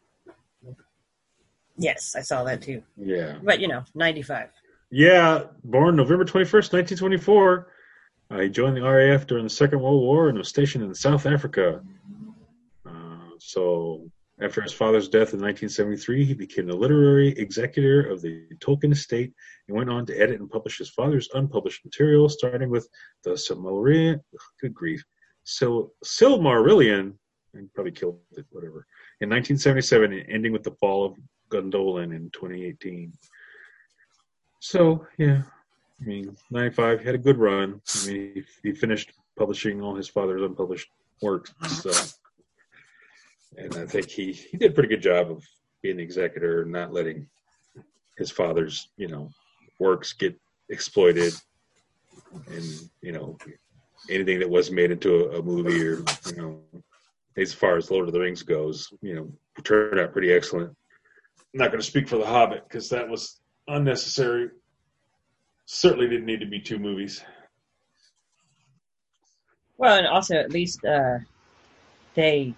Yes, I saw that too. Yeah. But, you know, ninety-five. Yeah, born November twenty-first, nineteen twenty-four. Uh, he joined the R A F during the Second World War and was stationed in South Africa. Uh, so after his father's death in nineteen seventy-three, he became the literary executor of the Tolkien estate and went on to edit and publish his father's unpublished material, starting with the Silmarillion. Good grief. Sil- Silmarillion. I probably killed it, whatever. In nineteen seventy-seven, and ending with the fall of Gondolin in twenty eighteen. So, yeah. I mean, ninety-five, he had a good run. I mean, he, he finished publishing all his father's unpublished works. So. And I think he, he did a pretty good job of being the executor and not letting his father's, you know, works get exploited. And, you know, anything that was made into a, a movie or, you know, as far as Lord of the Rings goes, you know, turned out pretty excellent. I'm not going to speak for The Hobbit because that was unnecessary. Certainly didn't need to be two movies. Well, and also at least uh, they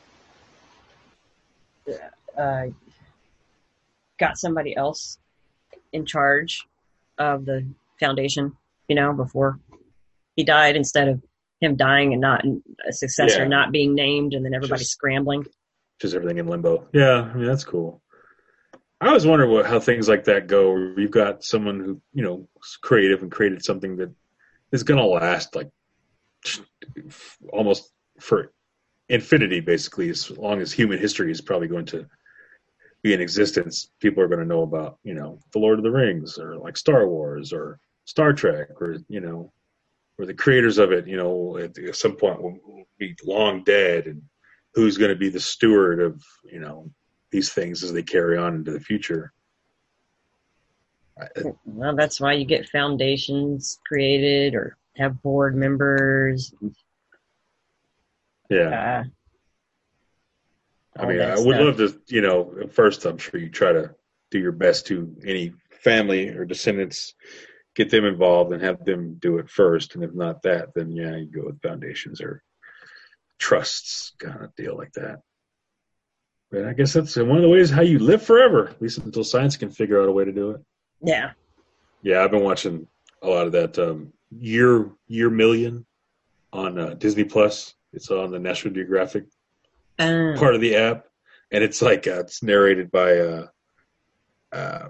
uh, got somebody else in charge of the foundation, you know, before he died, instead of him dying and not a successor Yeah. not being named and then everybody Just- scrambling. Just everything in limbo. Yeah, I mean, that's cool. I always wonder what, how things like that go. Where you've got someone who, you know, is creative and created something that is going to last like almost for infinity, basically, as long as human history is probably going to be in existence. People are going to know about, you know, The Lord of the Rings or like Star Wars or Star Trek or, you know, or the creators of it, you know, at, at some point will, will be long dead, and who's going to be the steward of, you know, these things as they carry on into the future. Well, that's why you get foundations created or have board members. Yeah. Uh, I mean, all I that would stuff. love to, you know, at first I'm sure you try to do your best to any family or descendants, get them involved and have them do it first. And if not that, then yeah, you go with foundations or trusts, kind of deal like that. But I guess that's one of the ways how you live forever, at least until science can figure out a way to do it. Yeah. Yeah, I've been watching a lot of that um, Year Year Million on uh, Disney Plus. It's on the National Geographic Um, part of the app, and it's like uh, it's narrated by uh, uh,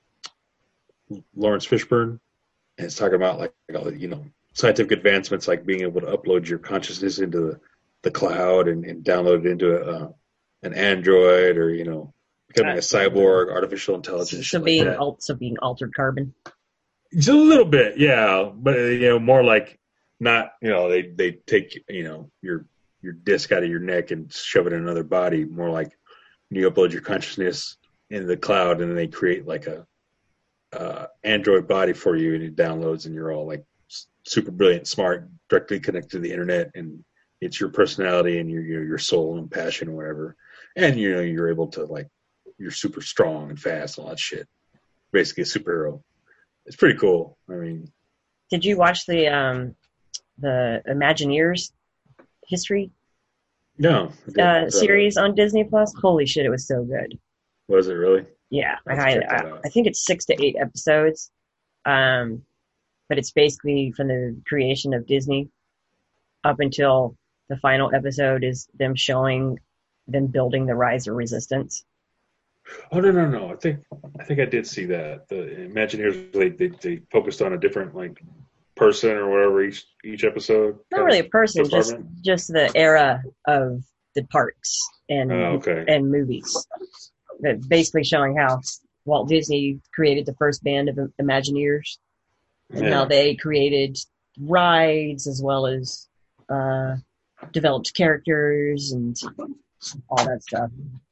Lawrence Fishburne, and it's talking about like you know scientific advancements, like being able to upload your consciousness into the, the cloud and, and download it into a, uh, an android, or you know becoming a cyborg, artificial intelligence. So being like al- so being altered carbon. Just a little bit, yeah, but you know more like not you know they they take you know your your disc out of your neck and shove it in another body. More like you upload your consciousness into the cloud, and then they create like a uh, android body for you, and it downloads, and you're all like super brilliant, smart, directly connected to the internet, and it's your personality and your your, your soul and passion or whatever. And you know you're able to like you're super strong and fast and all that shit. Basically a superhero. It's pretty cool. I mean, did you watch the um, the Imagineers history no uh, series on Disney Plus? Holy shit, it was so good. Was it really? Yeah, I, I, I, I think it's six to eight episodes, um, but it's basically from the creation of Disney up until the final episode is them showing them building the Rise of Resistance. Oh no no no! I think I think I did see that. The Imagineers they, they they focused on a different like person or whatever each each episode. Not really a person, just just the era of the parks and oh, okay. and movies. But basically showing how Walt Disney created the first band of Imagineers and yeah. how they created rides as well as uh, developed characters and all that stuff.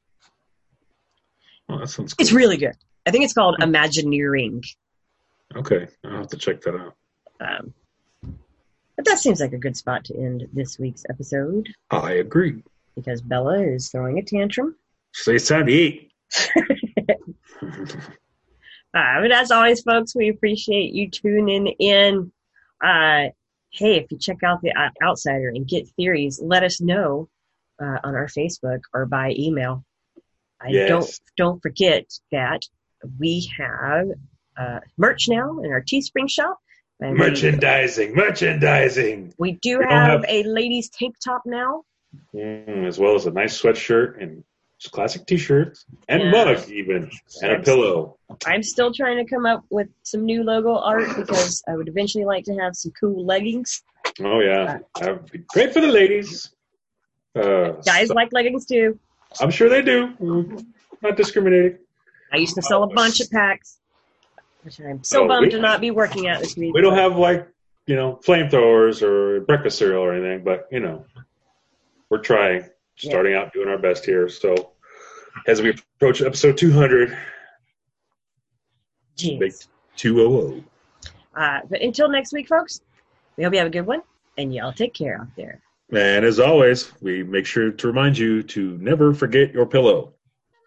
Oh, that sounds cool. It's really good. I think it's called Imagineering. Okay, I'll have to check that out. Um, but that seems like a good spot to end this week's episode. I agree. Because Bella is throwing a tantrum. So it's time to eat. uh, but as always, folks, we appreciate you tuning in. Uh, hey, if you check out The Outsider and get theories, let us know uh, on our Facebook or by email. I yes. don't don't forget that we have uh, merch now in our Teespring shop. And merchandising, we, merchandising. We do we have, have a ladies tank top now, mm, as well as a nice sweatshirt and classic T-shirts and yeah. mug even and a pillow. I'm still trying to come up with some new logo art because I would eventually like to have some cool leggings. Oh yeah, uh, that would be great for the ladies. Uh, Guys so, like leggings too. I'm sure they do. Not discriminating. I used to sell a bunch of packs, which I'm so oh, bummed we, to not be working at this week. We don't have like, you know, flamethrowers or breakfast cereal or anything, but, you know, we're trying, starting yeah. out, doing our best here. So as we approach episode two hundred, Jeez. Big two hundred. Uh, but until next week, folks, we hope you have a good one, and y'all take care out there. And as always, we make sure to remind you to never forget your pillow.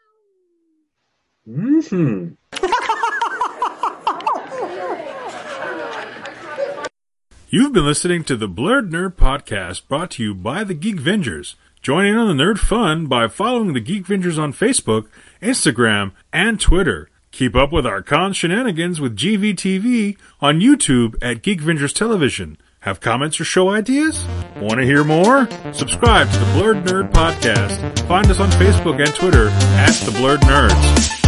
Mm-hmm. You've been listening to the Blurred Nerd Podcast, brought to you by the Geek Vengers. Join in on the nerd fun by following the Geek Vengers on Facebook, Instagram, and Twitter. Keep up with our con shenanigans with G V T V on YouTube at Geek Vengers Television. Have comments or show ideas? Want to hear more? Subscribe to the Blurred Nerd Podcast. Find us on Facebook and Twitter at The Blurred Nerds.